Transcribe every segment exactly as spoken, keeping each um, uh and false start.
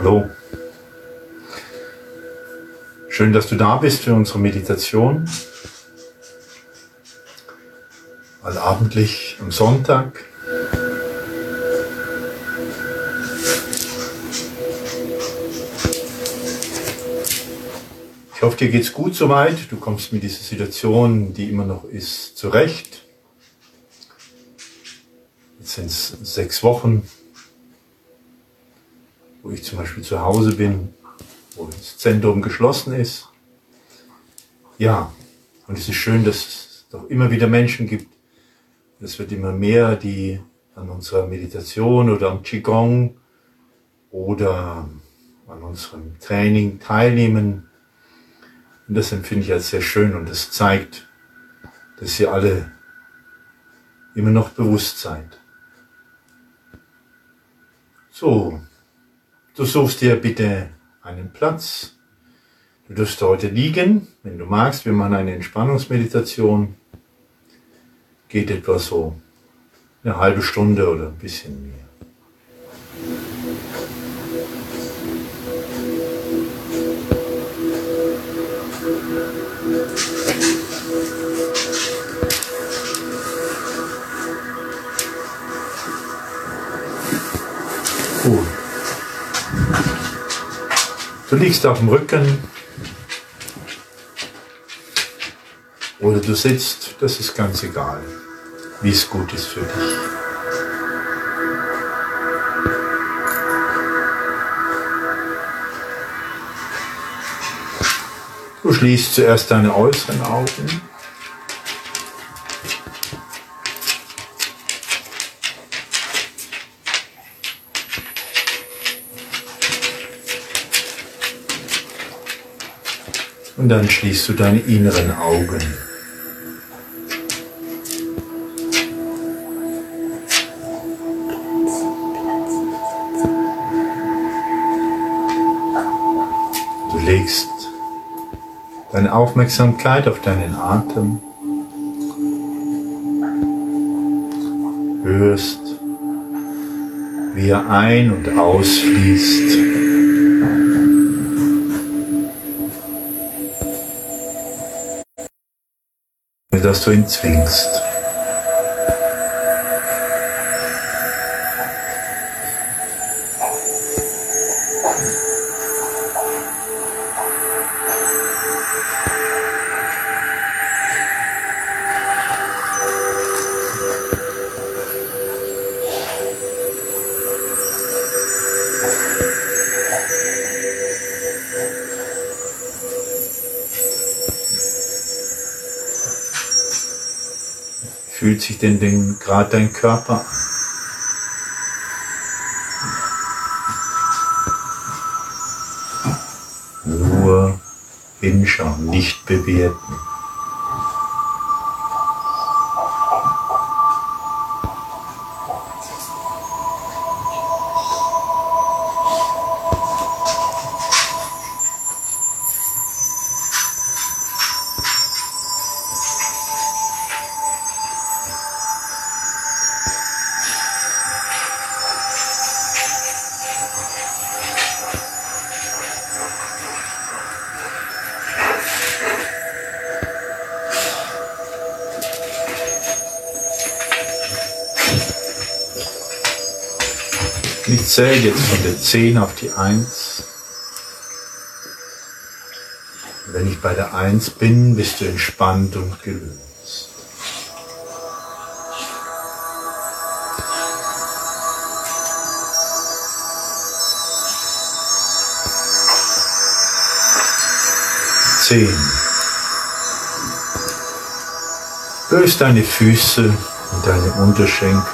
Hallo. Schön, dass du da bist für unsere Meditation. Allabendlich am Sonntag. Ich hoffe, dir geht's gut soweit. Du kommst mit dieser Situation, die immer noch ist, zurecht. Jetzt sind es sechs Wochen, wo ich zum Beispiel zu Hause bin, wo das Zentrum geschlossen ist. Ja, und es ist schön, dass es doch immer wieder Menschen gibt. Es wird immer mehr, die an unserer Meditation oder am Qigong oder an unserem Training teilnehmen. Und das empfinde ich als sehr schön und das zeigt, dass ihr alle immer noch bewusst seid. So, du suchst dir bitte einen Platz. Du darfst heute liegen, wenn du magst. Wir machen eine Entspannungsmeditation. Geht etwa so eine halbe Stunde oder ein bisschen mehr. Gut. Du liegst auf dem Rücken oder du sitzt, das ist ganz egal, wie es gut ist für dich. Du schließt zuerst deine äußeren Augen. Und dann schließt du deine inneren Augen. Du legst deine Aufmerksamkeit auf deinen Atem. Hörst, wie er ein- und ausfließt. Dass du ihn zwingst. Fühlt sich denn, denn gerade dein Körper an? Nur hinschauen, nicht bewerten. Ich zähle jetzt von der zehn auf die eins. Wenn ich bei der eins bin, bist du entspannt und gelöst. zehn. Löst deine Füße und deine Unterschenkel.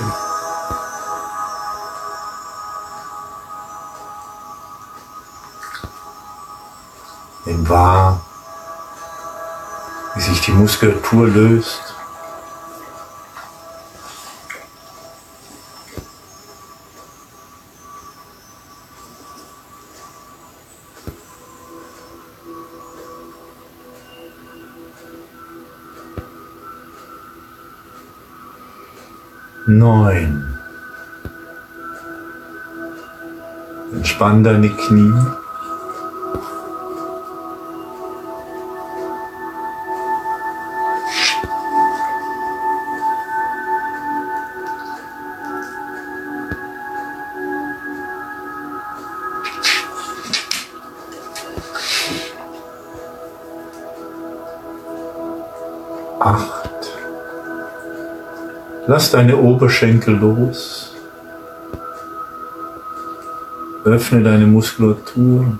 Nimm wahr, wie sich die Muskulatur löst. Neun. Entspann deine Knie. Acht. Lass deine Oberschenkel los. Öffne deine Muskulatur.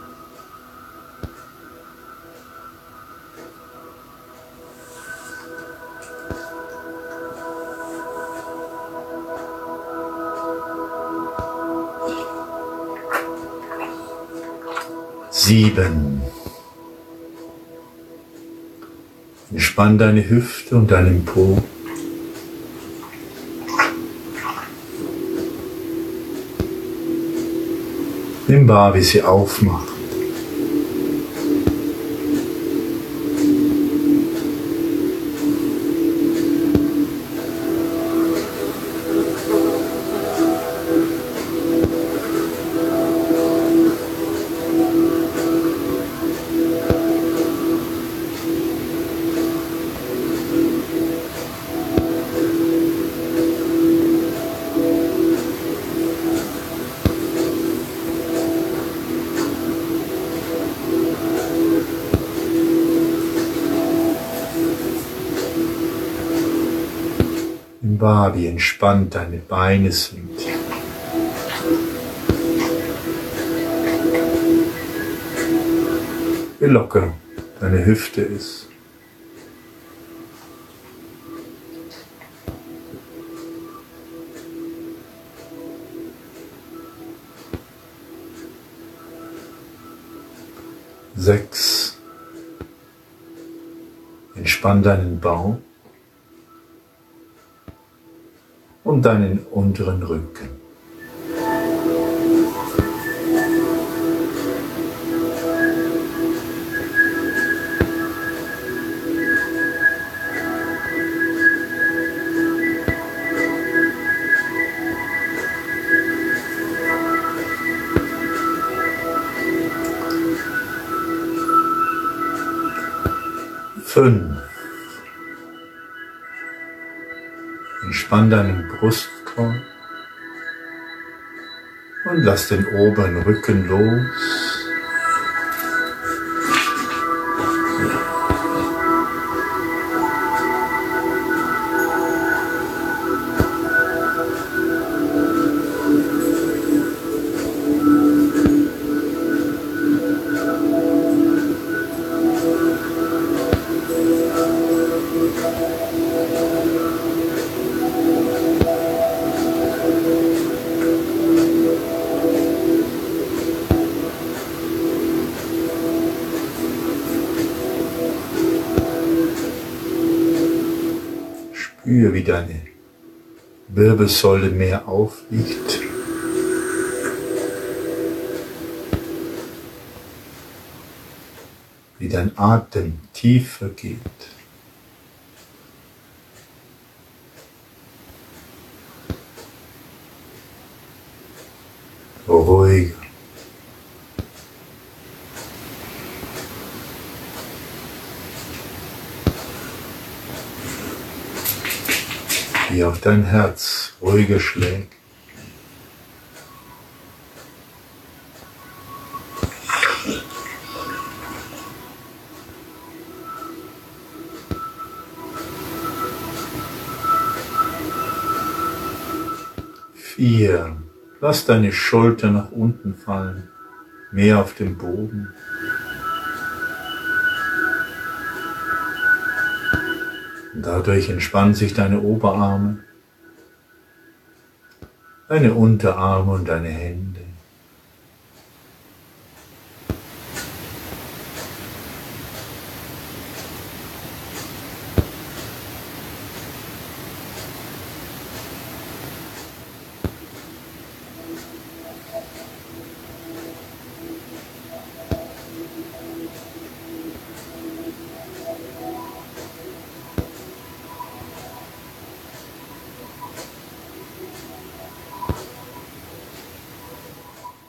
Sieben. Entspann deine Hüfte und deinen Po. Nimm wahr, wie sie aufmacht. Nimm wahr, wie entspannt deine Beine sind. Wie locker deine Hüfte ist. Sechs. Entspann deinen Bauch und deinen unteren Rücken. Fünf. Entspann deinen Brustkorb und lass den oberen Rücken los. Spüre, wie deine Wirbelsäule mehr aufliegt. Wie dein Atem tiefer geht. Ruhiger. Wie auch dein Herz ruhiger schlägt. Vier. Lass deine Schulter nach unten fallen, mehr auf den Boden. Dadurch entspannen sich deine Oberarme, deine Unterarme und deine Hände.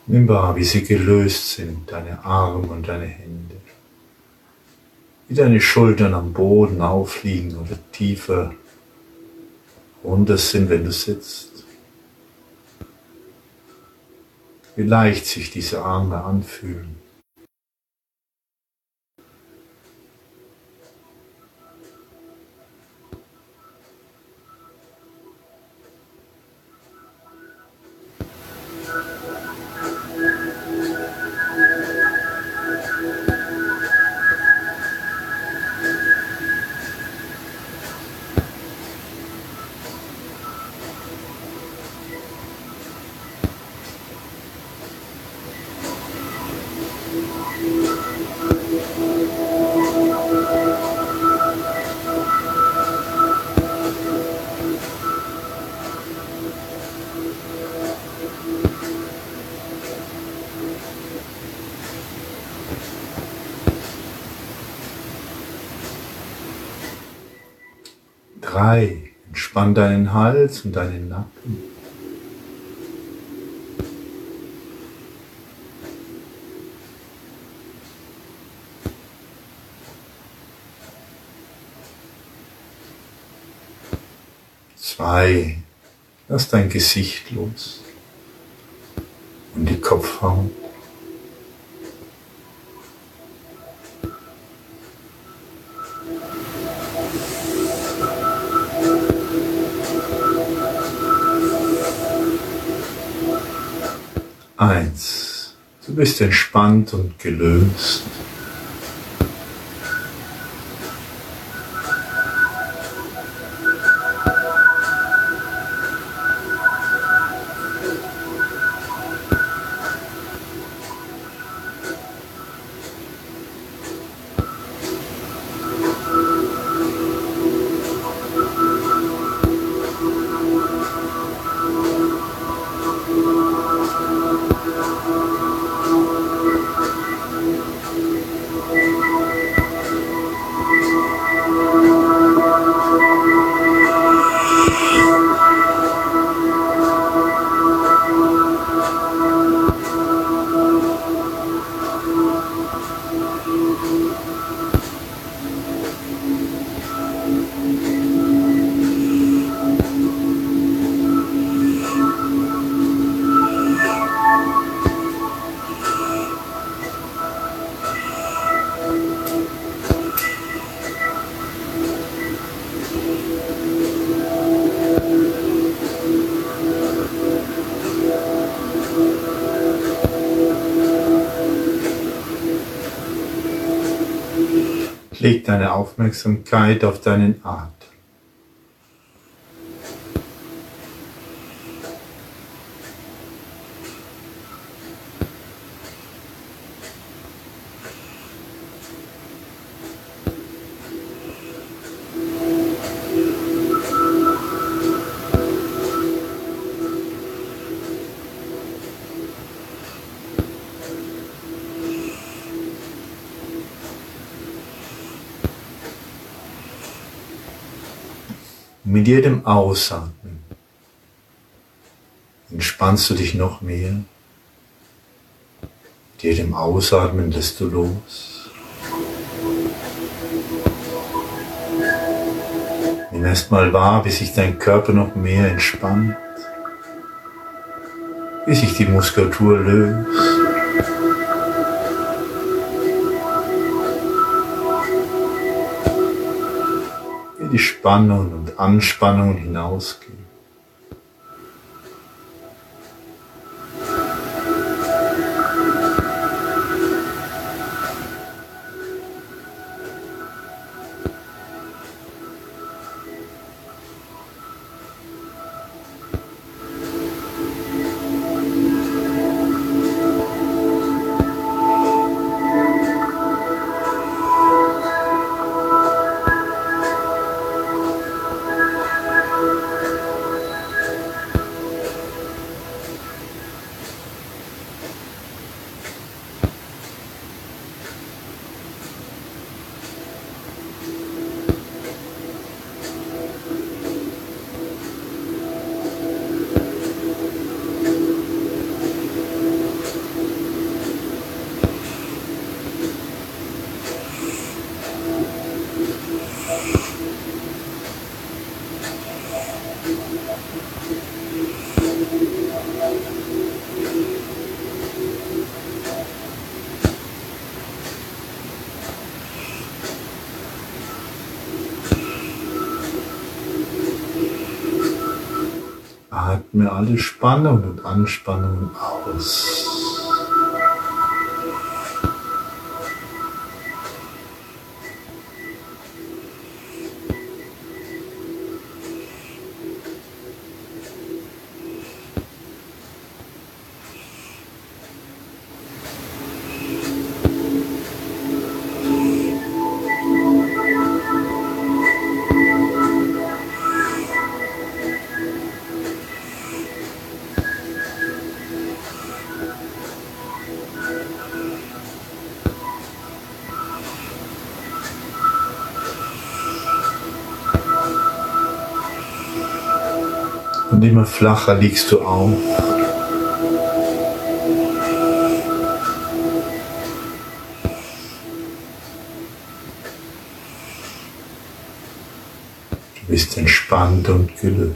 Nimm wahr, wie sie gelöst sind, deine Arme und deine Hände. Wie deine Schultern am Boden aufliegen oder tiefer runter sind, wenn du sitzt. Wie leicht sich diese Arme anfühlen. Drei. Entspann deinen Hals und deinen Nacken. Zwei. Lass dein Gesicht los und die Kopfhaut. Eins. Du bist entspannt und gelöst. Leg deine Aufmerksamkeit auf deinen Atem. Mit jedem Ausatmen entspannst du dich noch mehr. Mit jedem Ausatmen lässt du los. Nimm erst mal wahr, wie sich dein Körper noch mehr entspannt, wie sich die Muskulatur löst. Die Spannung und Anspannung hinausgehen. Atme alle Spannung und Anspannung aus. Und immer flacher liegst du auf. Du bist entspannt und gelöst.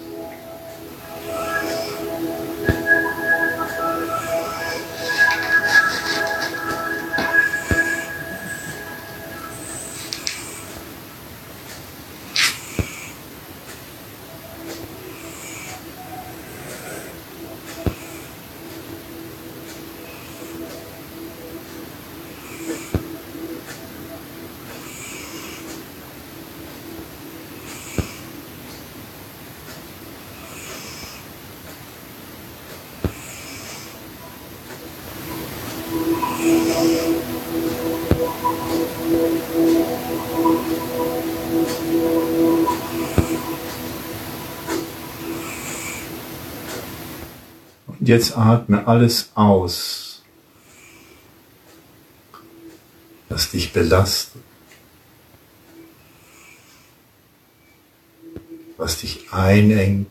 Und jetzt atme alles aus, was dich belastet, was dich einengt.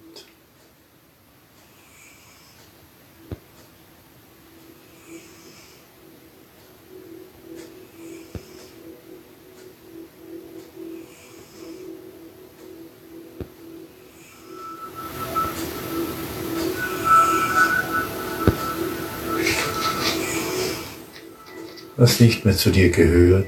Was nicht mehr zu dir gehört.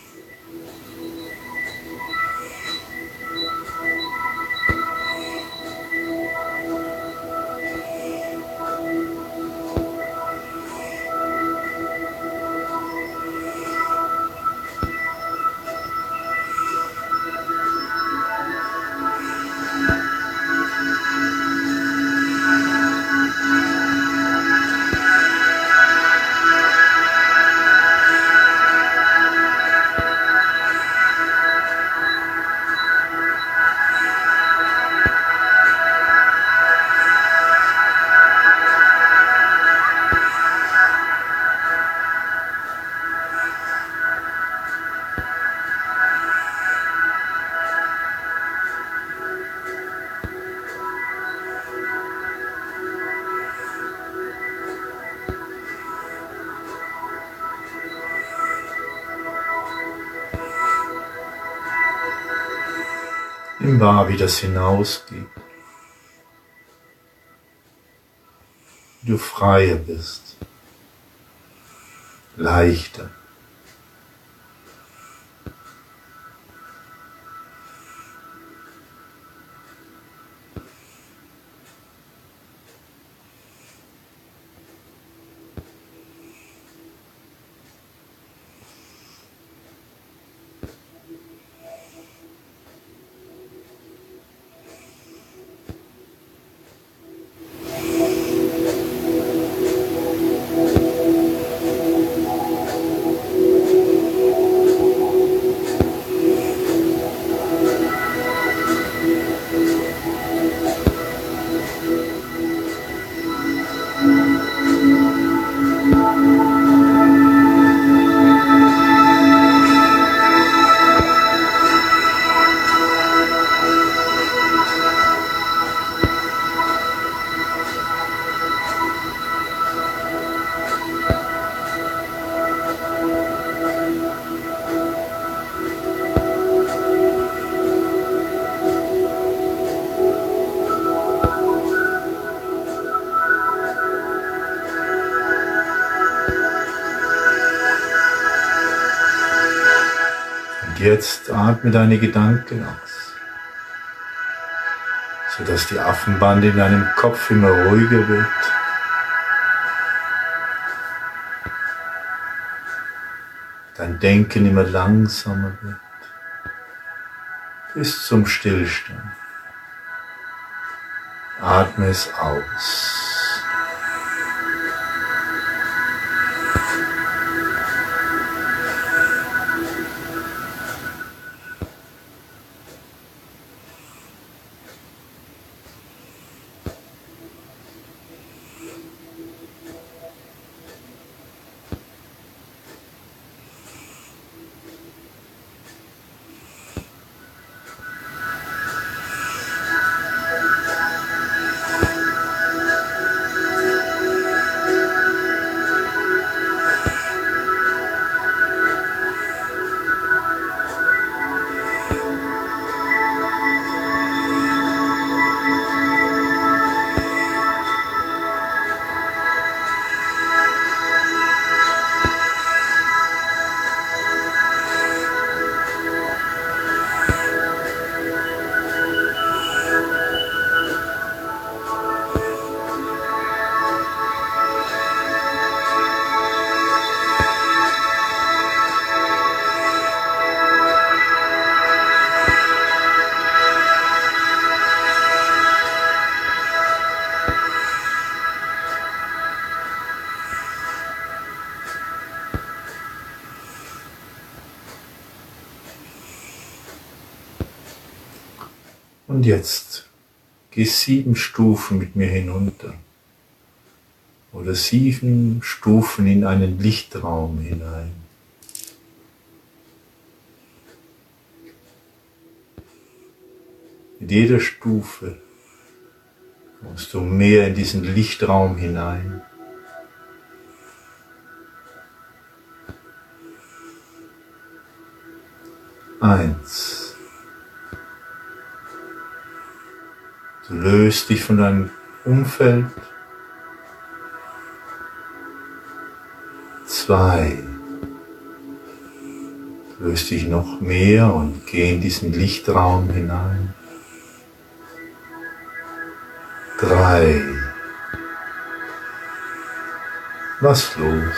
Nimm wahr, wie das hinausgeht. Wie du freier bist, leichter. Jetzt atme deine Gedanken aus, sodass die Affenbande in deinem Kopf immer ruhiger wird. Dein Denken immer langsamer wird, bis zum Stillstand. Atme es aus. Und jetzt geh sieben Stufen mit mir hinunter oder sieben Stufen in einen Lichtraum hinein. Mit jeder Stufe kommst du mehr in diesen Lichtraum hinein. Eins. Du löst dich von deinem Umfeld. Zwei. Du löst dich noch mehr und geh in diesen Lichtraum hinein. Drei. Lass los.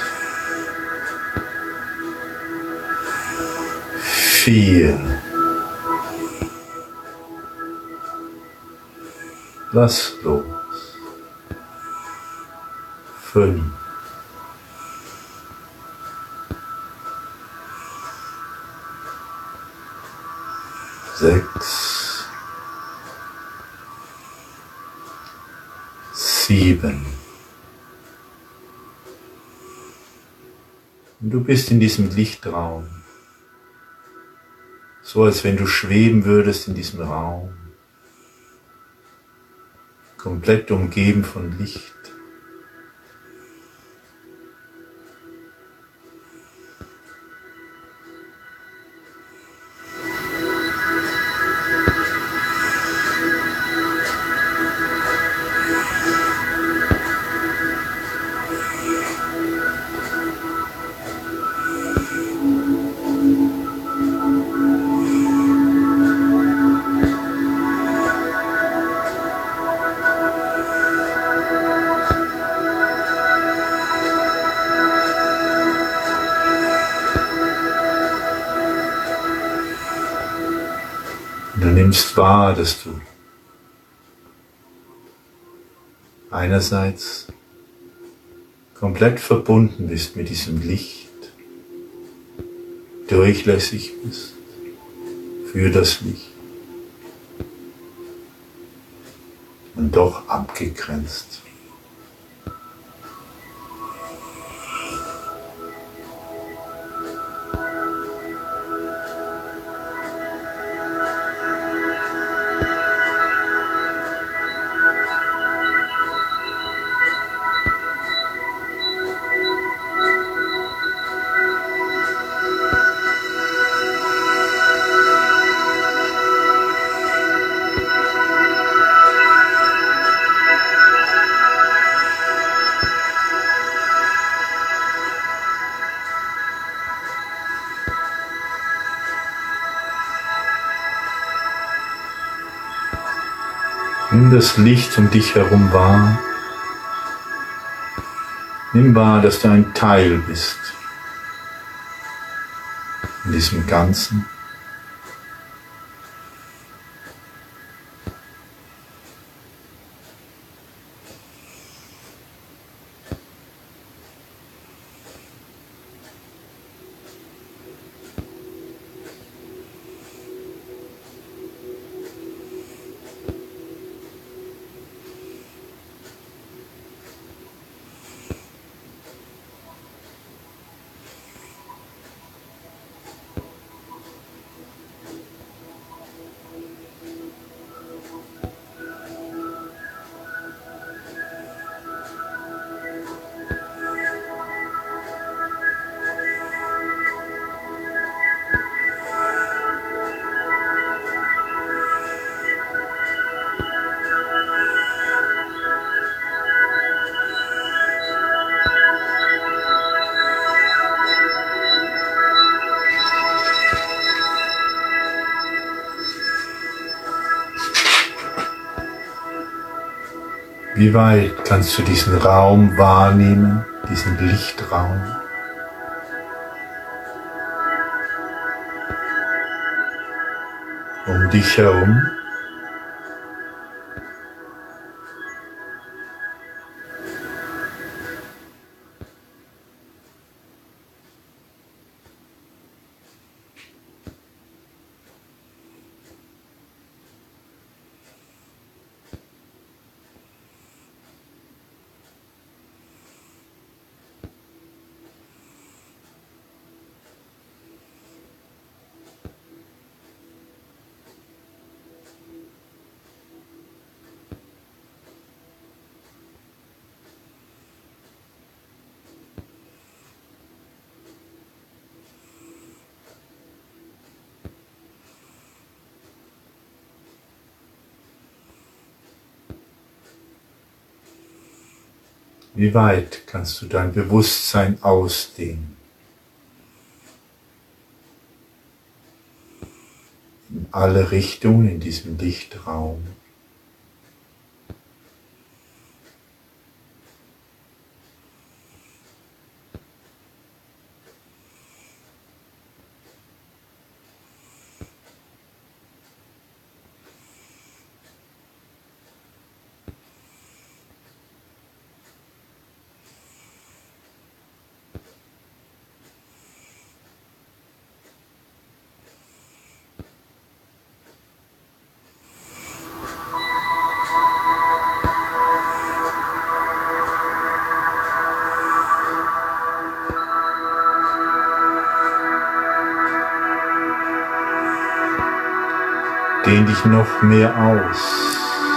Vier. Lass los. Fünf. Sechs. Sieben. Und du bist in diesem Lichtraum. So als wenn du schweben würdest in diesem Raum. Komplett umgeben von Licht. Und du nimmst wahr, dass du einerseits komplett verbunden bist mit diesem Licht, durchlässig bist für das Licht und doch abgegrenzt. Nimm das Licht um dich herum wahr. Nimm wahr, dass du ein Teil bist in diesem Ganzen. Wie weit kannst du diesen Raum wahrnehmen, diesen Lichtraum? Um dich herum? Wie weit kannst du dein Bewusstsein ausdehnen? In alle Richtungen in diesem Lichtraum. Dehn dich noch mehr aus.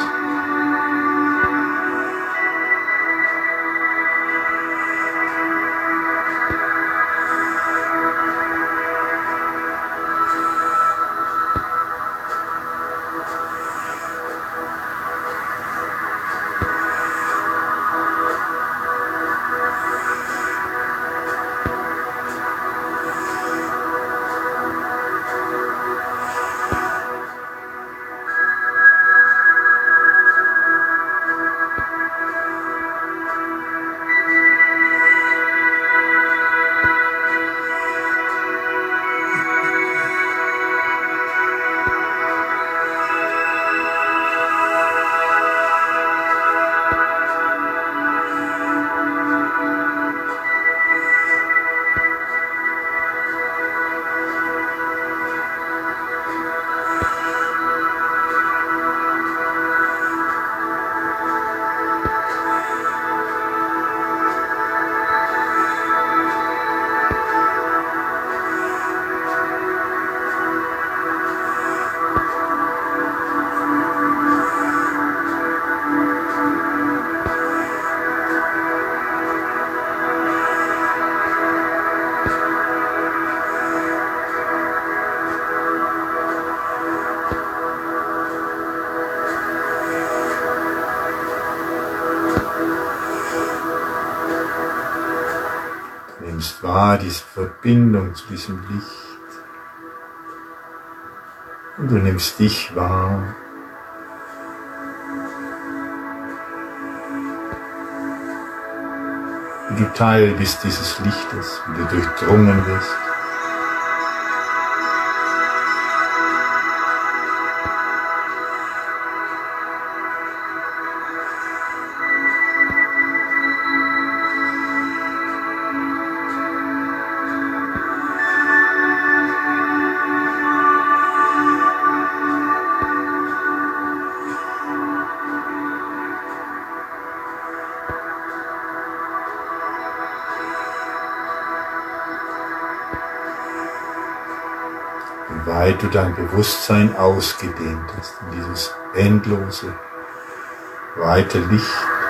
nimmst wahr diese Verbindung zu diesem Licht und du nimmst dich wahr wie du Teil bist dieses Lichtes, wie du durchdrungen wirst. Wie weit du dein Bewusstsein ausgedehnt hast in dieses endlose, weite Licht.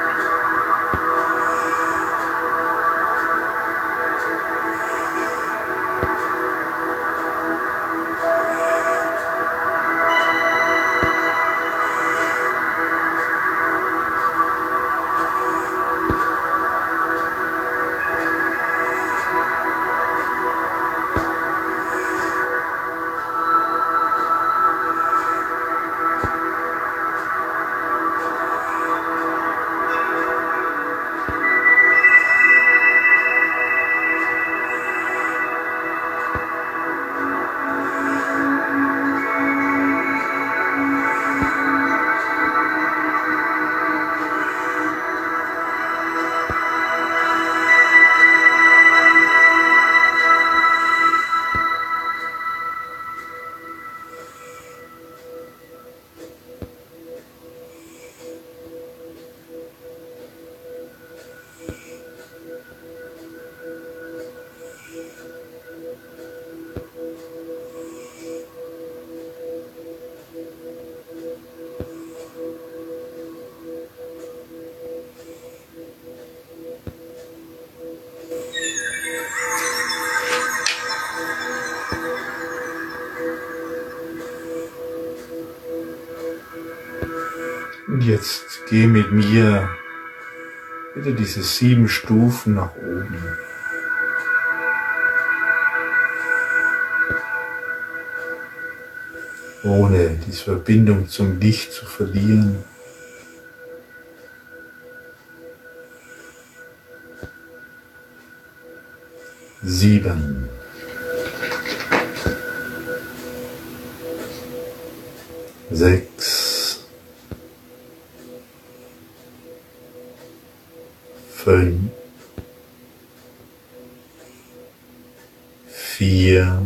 Und jetzt geh mit mir bitte diese sieben Stufen nach oben. Ohne diese Verbindung zum Licht zu verlieren. Sieben. Sechs. Fünf, vier,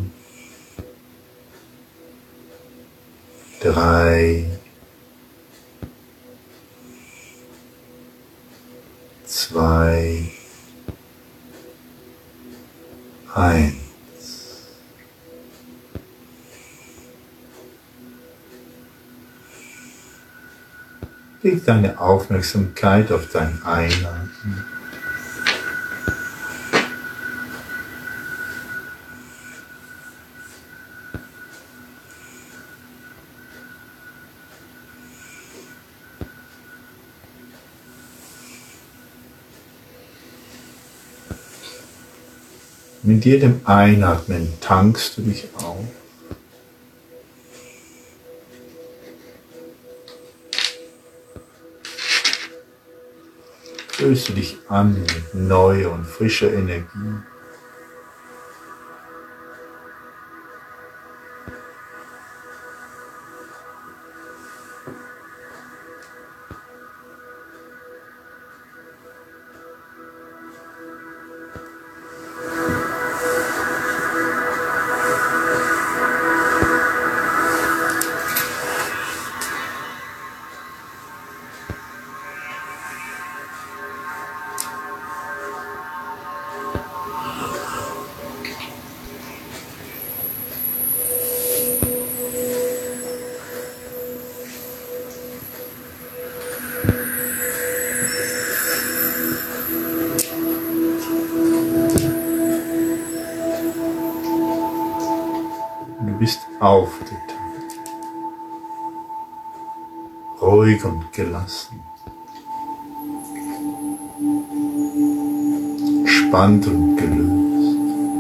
drei, zwei, eins. Leg deine Aufmerksamkeit auf dein Einatmen. Mit jedem Einatmen tankst du dich auf. Fühlst du dich an mit neuer und frischer Energie. Du bist aufgetankt, ruhig und gelassen, entspannt und gelöst,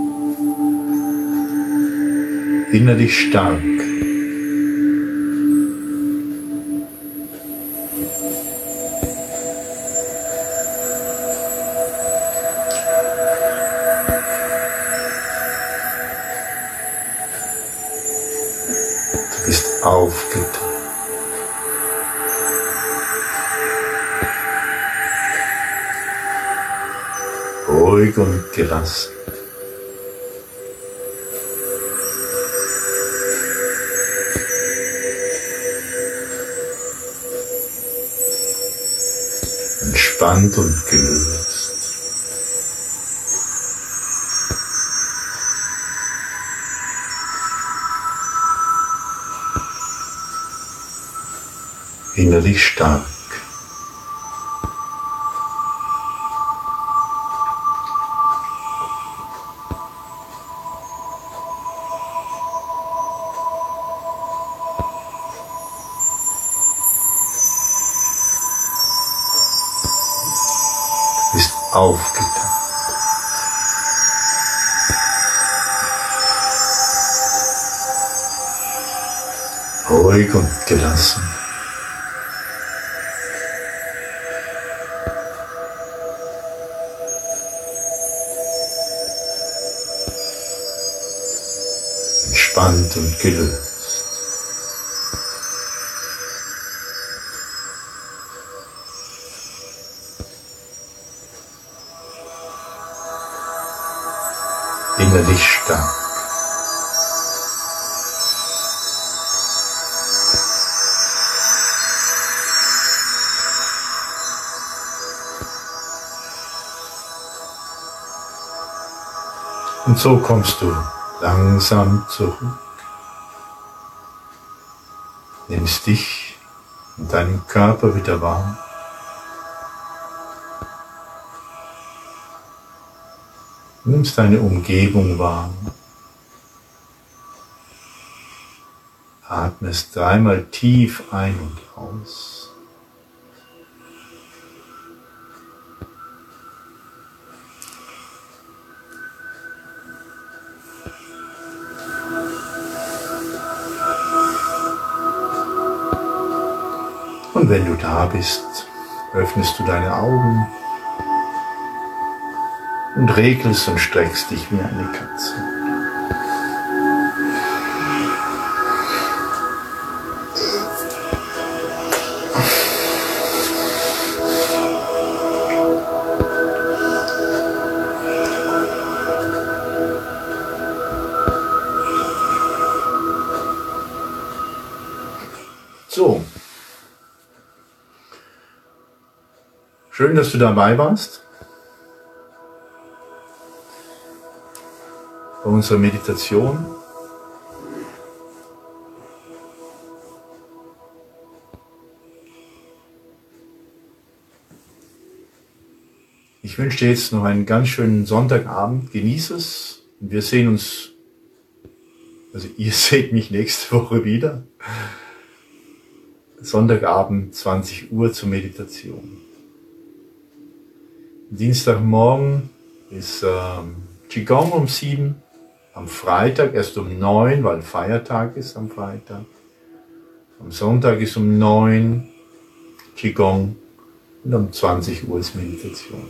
innerlich stark. aufgetan. Ruhig und gelassen. Entspannt und gelöst. Innerlich stark. Ist aufgetan. Ruhig und gelassen. Entspannt und gelöst. Innerlich stark. Und so kommst du langsam zurück. Nimmst dich und deinen Körper wieder wahr. Nimmst deine Umgebung wahr. Atmest dreimal tief ein und aus. Und wenn du da bist, öffnest du deine Augen und regelst und streckst dich wie eine Katze. So. Schön, dass du dabei warst bei unserer Meditation. Ich wünsche dir jetzt noch einen ganz schönen Sonntagabend. Genieß es. Und wir sehen uns, also ihr seht mich nächste Woche wieder. Sonntagabend, zwanzig Uhr zur Meditation. Dienstagmorgen ist ähm, Qigong um sieben, am Freitag erst um neun, weil Feiertag ist am Freitag. Am Sonntag ist um neun Qigong und um zwanzig Uhr ist Meditation.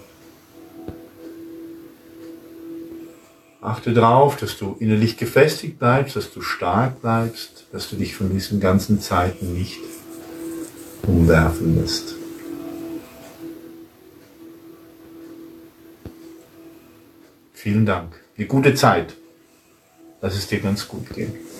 Achte darauf, dass du innerlich gefestigt bleibst, dass du stark bleibst, dass du dich von diesen ganzen Zeiten nicht umwerfen lässt. Vielen Dank. Eine gute Zeit. Lass es dir ganz gut gehen.